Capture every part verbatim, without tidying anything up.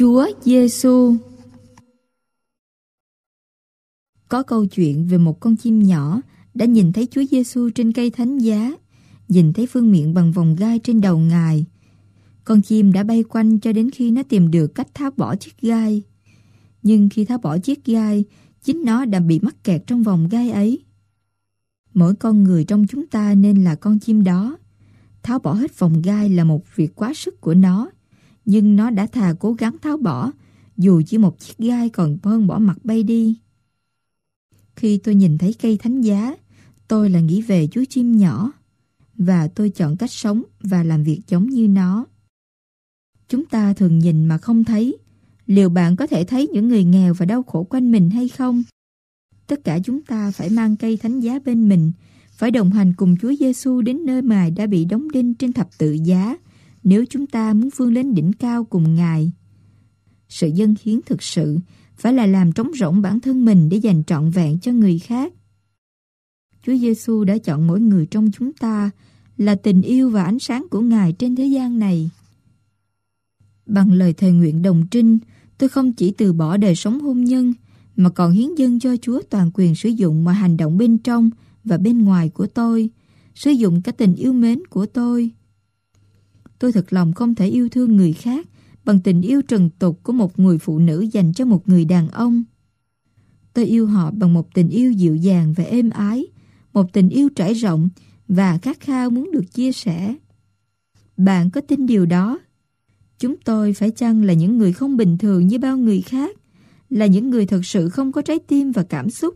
Chúa Giêsu. Có câu chuyện về một con chim nhỏ đã nhìn thấy Chúa Giêsu trên cây thánh giá, nhìn thấy vương miện bằng vòng gai trên đầu Ngài. Con chim đã bay quanh cho đến khi nó tìm được cách tháo bỏ chiếc gai. Nhưng khi tháo bỏ chiếc gai, chính nó đã bị mắc kẹt trong vòng gai ấy. Mỗi con người trong chúng ta nên là con chim đó. Tháo bỏ hết vòng gai là một việc quá sức của nó, nhưng nó đã thà cố gắng tháo bỏ, dù chỉ một chiếc gai còn hơn bỏ mặc bay đi. Khi tôi nhìn thấy cây thánh giá, tôi là nghĩ về chú chim nhỏ, và tôi chọn cách sống và làm việc giống như nó. Chúng ta thường nhìn mà không thấy. Liệu bạn có thể thấy những người nghèo và đau khổ quanh mình hay không? Tất cả chúng ta phải mang cây thánh giá bên mình, phải đồng hành cùng Chúa Giêsu đến nơi mà Ngài đã bị đóng đinh trên thập tự giá, nếu chúng ta muốn vươn lên đỉnh cao cùng Ngài. Sự dâng hiến thực sự phải là làm trống rỗng bản thân mình để dành trọn vẹn cho người khác. Chúa Giêsu đã chọn mỗi người trong chúng ta là tình yêu và ánh sáng của Ngài trên thế gian này. Bằng lời thề nguyện đồng trinh, tôi không chỉ từ bỏ đời sống hôn nhân, mà còn hiến dâng cho Chúa toàn quyền sử dụng mọi hành động bên trong và bên ngoài của tôi, sử dụng cả tình yêu mến của tôi. Tôi thật lòng không thể yêu thương người khác bằng tình yêu trần tục của một người phụ nữ dành cho một người đàn ông. Tôi yêu họ bằng một tình yêu dịu dàng và êm ái, một tình yêu trải rộng và khát khao muốn được chia sẻ. Bạn có tin điều đó? Chúng tôi phải chăng là những người không bình thường như bao người khác, là những người thật sự không có trái tim và cảm xúc?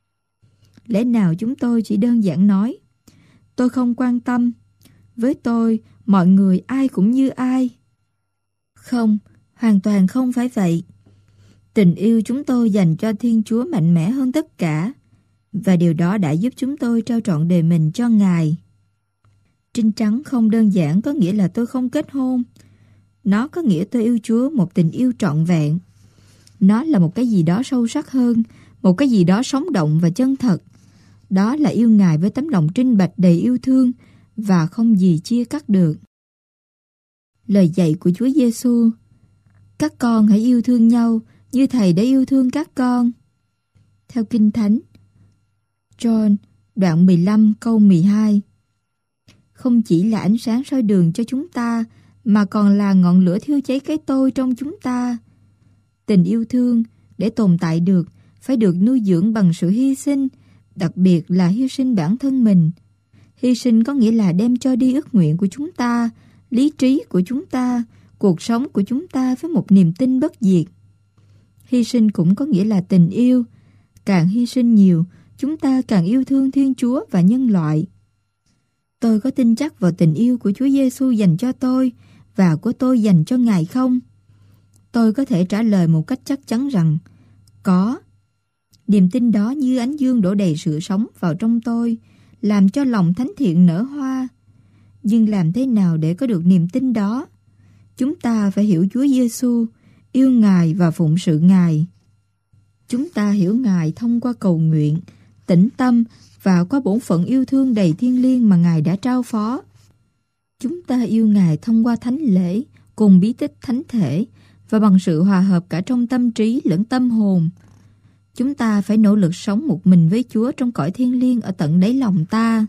Lẽ nào chúng tôi chỉ đơn giản nói, tôi không quan tâm, với tôi mọi người ai cũng như ai? Không, hoàn toàn không phải vậy. Tình yêu chúng tôi dành cho Thiên Chúa mạnh mẽ hơn tất cả, và điều đó đã giúp chúng tôi trao trọn đời mình cho Ngài. Trinh trắng không đơn giản có nghĩa là tôi không kết hôn. Nó có nghĩa tôi yêu Chúa một tình yêu trọn vẹn. Nó là một cái gì đó sâu sắc hơn, một cái gì đó sống động và chân thật. Đó là yêu Ngài với tấm lòng trinh bạch đầy yêu thương và không gì chia cắt được. Lời dạy của Chúa Giêsu: các con hãy yêu thương nhau như Thầy đã yêu thương các con. Theo Kinh Thánh, John đoạn mười lăm câu mười hai. Không chỉ là ánh sáng soi đường cho chúng ta, mà còn là ngọn lửa thiêu cháy cái tôi trong chúng ta. Tình yêu thương để tồn tại được phải được nuôi dưỡng bằng sự hy sinh, đặc biệt là hy sinh bản thân mình. Hy sinh có nghĩa là đem cho đi ước nguyện của chúng ta, lý trí của chúng ta, cuộc sống của chúng ta với một niềm tin bất diệt. Hy sinh cũng có nghĩa là tình yêu. Càng hy sinh nhiều, chúng ta càng yêu thương Thiên Chúa và nhân loại. Tôi có tin chắc vào tình yêu của Chúa Giêsu dành cho tôi và của tôi dành cho Ngài không? Tôi có thể trả lời một cách chắc chắn rằng có. Niềm tin đó như ánh dương đổ đầy sự sống vào trong tôi, làm cho lòng thánh thiện nở hoa. Nhưng làm thế nào để có được niềm tin đó? Chúng ta phải hiểu Chúa Giêsu, yêu Ngài và phụng sự Ngài. Chúng ta hiểu Ngài thông qua cầu nguyện, tĩnh tâm và qua bổn phận yêu thương đầy thiêng liêng mà Ngài đã trao phó. Chúng ta yêu Ngài thông qua thánh lễ, cùng bí tích thánh thể và bằng sự hòa hợp cả trong tâm trí lẫn tâm hồn. Chúng ta phải nỗ lực sống một mình với Chúa trong cõi thiêng liêng ở tận đáy lòng ta.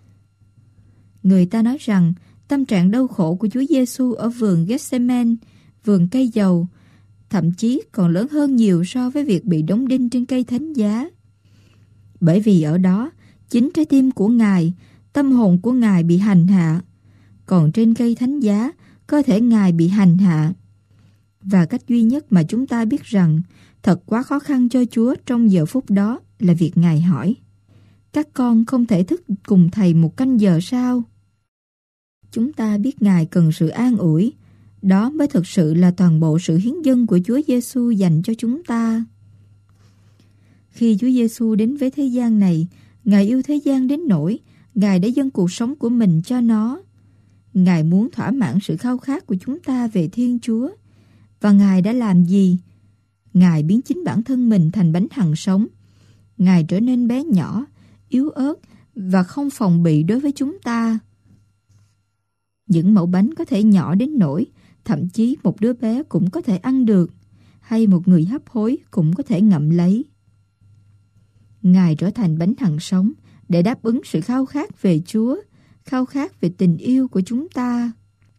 Người ta nói rằng tâm trạng đau khổ của Chúa Giêsu ở vườn Gethsemane, vườn cây dầu, thậm chí còn lớn hơn nhiều so với việc bị đóng đinh trên cây thánh giá. Bởi vì ở đó, chính trái tim của Ngài, tâm hồn của Ngài bị hành hạ, còn trên cây thánh giá, cơ thể Ngài bị hành hạ. Và cách duy nhất mà chúng ta biết rằng thật quá khó khăn cho Chúa trong giờ phút đó là việc Ngài hỏi: các con không thể thức cùng Thầy một canh giờ sao? Chúng ta biết Ngài cần sự an ủi. Đó mới thực sự là toàn bộ sự hiến dâng của Chúa Giêsu dành cho chúng ta. Khi Chúa Giêsu đến với thế gian này, Ngài yêu thế gian đến nỗi Ngài đã dâng cuộc sống của mình cho nó. Ngài muốn thỏa mãn sự khao khát của chúng ta về Thiên Chúa. Và Ngài đã làm gì? Ngài biến chính bản thân mình thành bánh hằng sống. Ngài trở nên bé nhỏ, yếu ớt và không phòng bị đối với chúng ta. Những mẩu bánh có thể nhỏ đến nỗi Thậm chí một đứa bé cũng có thể ăn được, hay một người hấp hối cũng có thể ngậm lấy. Ngài trở thành bánh hằng sống để đáp ứng sự khao khát về Chúa, khao khát về tình yêu của chúng ta.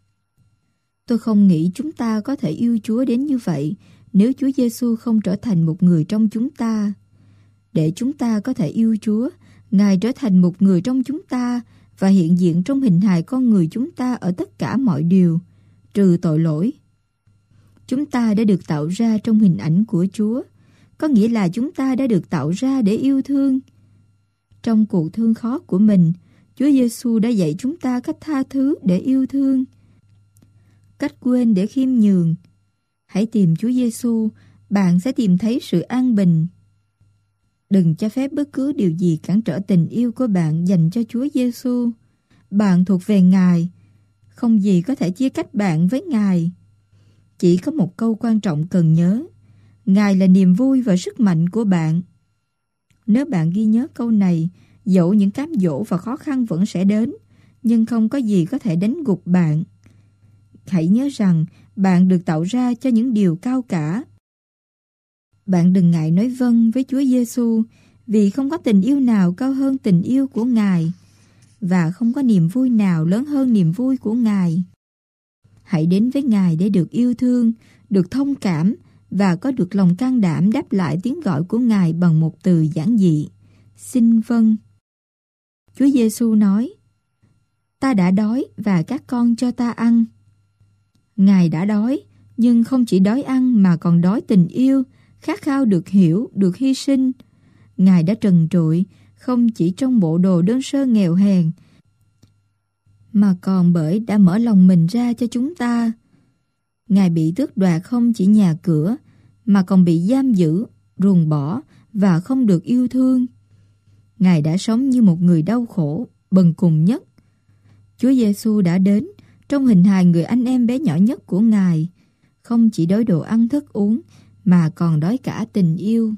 Tôi không nghĩ chúng ta có thể yêu Chúa đến như vậy nếu Chúa Giêsu không trở thành một người trong chúng ta. Để chúng ta có thể yêu Chúa, Ngài trở thành một người trong chúng ta và hiện diện trong hình hài con người chúng ta ở tất cả mọi điều, trừ tội lỗi. Chúng ta đã được tạo ra trong hình ảnh của Chúa, có nghĩa là chúng ta đã được tạo ra để yêu thương. Trong cuộc thương khó của mình, Chúa Giêsu đã dạy chúng ta cách tha thứ để yêu thương, cách quên để khiêm nhường. Hãy tìm Chúa Giêsu, bạn sẽ tìm thấy sự an bình. Đừng cho phép bất cứ điều gì cản trở tình yêu của bạn dành cho Chúa Giêsu. Bạn thuộc về Ngài, không gì có thể chia cách bạn với Ngài. Chỉ có một câu quan trọng cần nhớ: Ngài là niềm vui và sức mạnh của bạn. Nếu bạn ghi nhớ câu này, dẫu những cám dỗ và khó khăn vẫn sẽ đến, nhưng không có gì có thể đánh gục bạn. Hãy nhớ rằng bạn được tạo ra cho những điều cao cả. Bạn đừng ngại nói vâng với Chúa Giêsu, vì không có tình yêu nào cao hơn tình yêu của Ngài, và không có niềm vui nào lớn hơn niềm vui của Ngài. Hãy đến với Ngài để được yêu thương, được thông cảm và có được lòng can đảm đáp lại tiếng gọi của Ngài bằng một từ giản dị: xin vâng. Chúa Giêsu nói: ta đã đói và các con cho ta ăn. Ngài đã đói, nhưng không chỉ đói ăn mà còn đói tình yêu, khát khao được hiểu, được hy sinh. Ngài đã trần trụi, không chỉ trong bộ đồ đơn sơ nghèo hèn, mà còn bởi đã mở lòng mình ra cho chúng ta. Ngài bị tước đoạt không chỉ nhà cửa, mà còn bị giam giữ, ruồng bỏ và không được yêu thương. Ngài đã sống như một người đau khổ, bần cùng nhất. Chúa Giêsu đã đến trong hình hài người anh em bé nhỏ nhất của Ngài, không chỉ đói đồ ăn thức uống, mà còn đói cả tình yêu.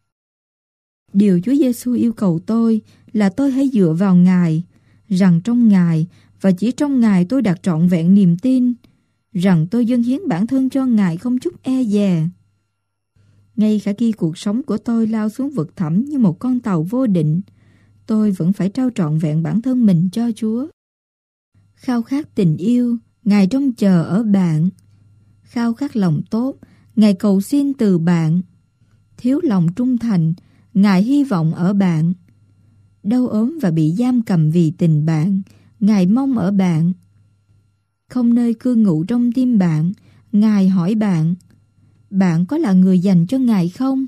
Điều Chúa Giêsu yêu cầu tôi là tôi hãy dựa vào Ngài, rằng trong Ngài và chỉ trong Ngài tôi đặt trọn vẹn niềm tin, rằng tôi dâng hiến bản thân cho Ngài không chút e dè. Ngay cả khi cuộc sống của tôi lao xuống vực thẳm như một con tàu vô định, tôi vẫn phải trao trọn vẹn bản thân mình cho Chúa. Khao khát tình yêu, Ngài trông chờ ở bạn. Khao khát lòng tốt, Ngài cầu xin từ bạn. Thiếu lòng trung thành, Ngài hy vọng ở bạn. Đau ốm và bị giam cầm vì tình bạn, Ngài mong ở bạn. Không nơi cư ngụ trong tim bạn, Ngài hỏi bạn: bạn có là người dành cho Ngài không?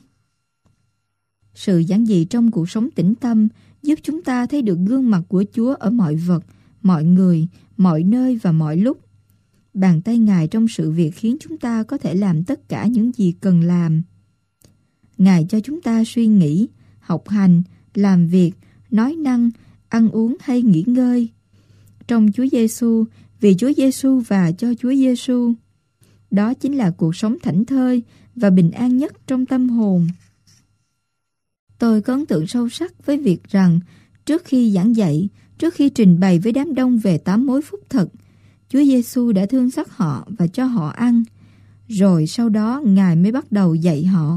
Sự giản dị trong cuộc sống tĩnh tâm giúp chúng ta thấy được gương mặt của Chúa ở mọi vật, mọi người, mọi nơi và mọi lúc. Bàn tay Ngài trong sự việc khiến chúng ta có thể làm tất cả những gì cần làm. Ngài cho chúng ta suy nghĩ, học hành, làm việc, nói năng, ăn uống hay nghỉ ngơi. Trong Chúa Giêsu, vì Chúa Giêsu và cho Chúa Giêsu. Đó chính là cuộc sống thảnh thơi và bình an nhất trong tâm hồn. Tôi có ấn tượng sâu sắc với việc rằng trước khi giảng dạy, trước khi trình bày với đám đông về tám mối phúc thực, Chúa Giêsu đã thương xót họ và cho họ ăn, rồi sau đó Ngài mới bắt đầu dạy họ.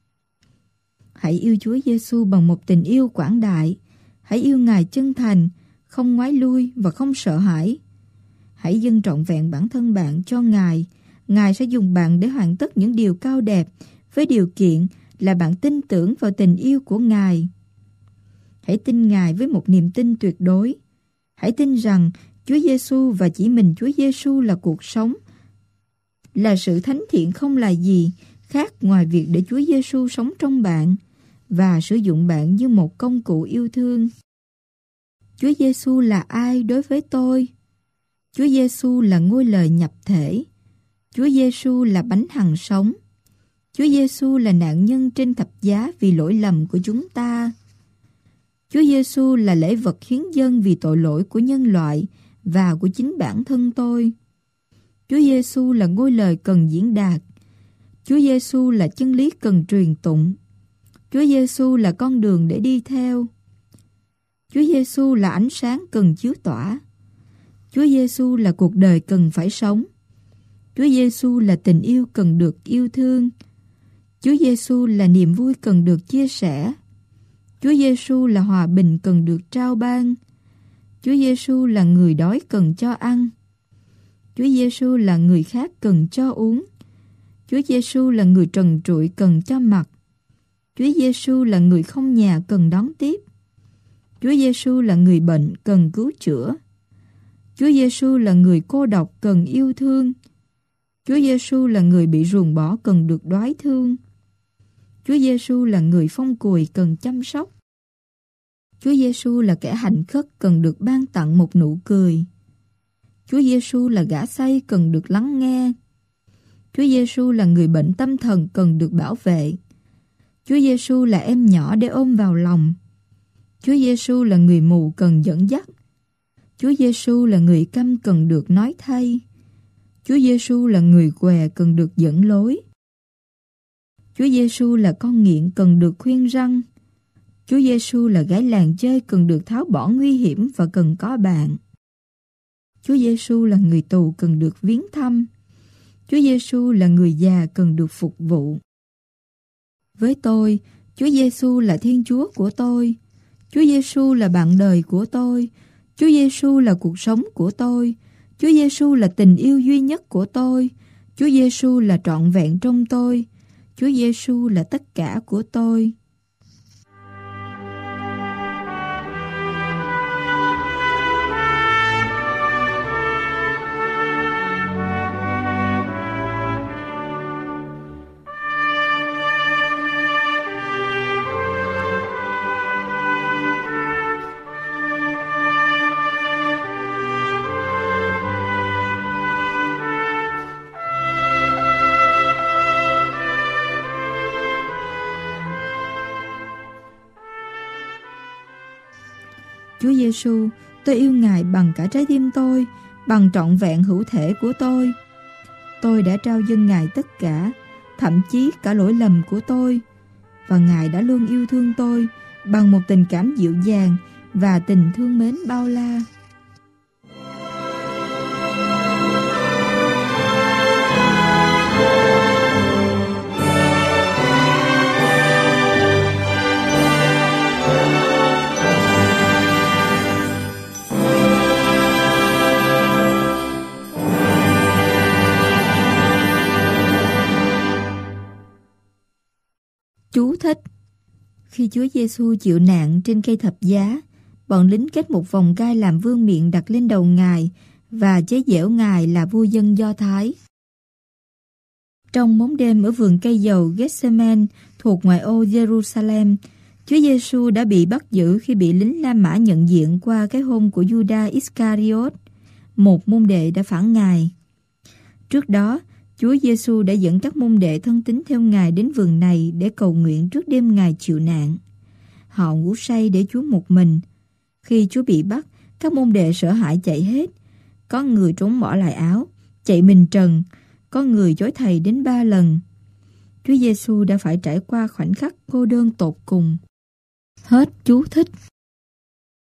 Hãy yêu Chúa Giêsu bằng một tình yêu quảng đại. Hãy yêu Ngài chân thành, không ngoái lui và không sợ hãi. Hãy dâng trọn vẹn bản thân bạn cho Ngài. Ngài sẽ dùng bạn để hoàn tất những điều cao đẹp, với điều kiện là bạn tin tưởng vào tình yêu của Ngài. Hãy tin Ngài với một niềm tin tuyệt đối. Hãy tin rằng Chúa Giêsu và chỉ mình Chúa Giêsu là cuộc sống, là sự thánh thiện không là gì khác ngoài việc để Chúa Giêsu sống trong bạn và sử dụng bạn như một công cụ yêu thương. Chúa Giêsu là ai đối với tôi? Chúa Giêsu là ngôi lời nhập thể. Chúa Giêsu là bánh hằng sống. Chúa Giêsu là nạn nhân trên thập giá vì lỗi lầm của chúng ta. Chúa Giêsu là lễ vật hiến dâng vì tội lỗi của nhân loại và của chính bản thân tôi. Chúa Giêsu là ngôi lời cần diễn đạt. Chúa Giêsu là chân lý cần truyền tụng. Chúa Giêsu là con đường để đi theo. Chúa Giêsu là ánh sáng cần chiếu tỏa. Chúa Giêsu là cuộc đời cần phải sống. Chúa Giêsu là tình yêu cần được yêu thương. Chúa Giêsu là niềm vui cần được chia sẻ. Chúa Giêsu là hòa bình cần được trao ban. Chúa Giêsu là người đói cần cho ăn. Chúa Giêsu là người khác cần cho uống. Chúa Giêsu là người trần trụi cần cho mặc. Chúa Giêsu là người không nhà cần đón tiếp. Chúa Giêsu là người bệnh cần cứu chữa. Chúa Giêsu là người cô độc cần yêu thương. Chúa Giêsu là người bị ruồng bỏ cần được đoái thương. Chúa Giêsu là người phong cùi cần chăm sóc. Chúa Giêsu là kẻ hành khất cần được ban tặng một nụ cười. Chúa Giêsu là gã say cần được lắng nghe. Chúa Giêsu là người bệnh tâm thần cần được bảo vệ. Chúa Giêsu là em nhỏ để ôm vào lòng. Chúa Giêsu là người mù cần dẫn dắt. Chúa Giêsu là người câm cần được nói thay. Chúa Giêsu là người què cần được dẫn lối. Chúa Giêsu là con nghiện cần được khuyên răn. Chúa Giêsu là gái làng chơi cần được tháo bỏ nguy hiểm và cần có bạn. Chúa Giêsu là người tù cần được viếng thăm. Chúa Giêsu là người già cần được phục vụ. Với tôi, Chúa Giêsu là Thiên Chúa của tôi. Chúa Giêsu là bạn đời của tôi. Chúa Giêsu là cuộc sống của tôi. Chúa Giêsu là tình yêu duy nhất của tôi. Chúa Giêsu là trọn vẹn trong tôi. Chúa Giêsu là tất cả của tôi. Chúa Giêsu, tôi yêu Ngài bằng cả trái tim tôi, bằng trọn vẹn hữu thể của tôi. Tôi đã trao dâng Ngài tất cả, thậm chí cả lỗi lầm của tôi. Và Ngài đã luôn yêu thương tôi bằng một tình cảm dịu dàng và tình thương mến bao la. Chú thích: Khi Chúa Giêsu chịu nạn trên cây thập giá, bọn lính kết một vòng gai làm vương miện đặt lên đầu Ngài và chế giễu Ngài là vua dân Do Thái. Trong bóng đêm ở vườn cây dầu Gethsemane thuộc ngoại ô Jerusalem, Chúa Giêsu đã bị bắt giữ khi bị lính La Mã nhận diện qua cái hôn của Judas Iscariot, một môn đệ đã phản Ngài. Trước đó, Chúa Giêsu đã dẫn các môn đệ thân tín theo Ngài đến vườn này để cầu nguyện trước đêm Ngài chịu nạn. Họ ngủ say để Chúa một mình. Khi Chúa bị bắt, các môn đệ sợ hãi chạy hết. Có người trốn bỏ lại áo, chạy mình trần. Có người chối Thầy đến ba lần. Chúa Giêsu đã phải trải qua khoảnh khắc cô đơn tột cùng. Hết chú thích.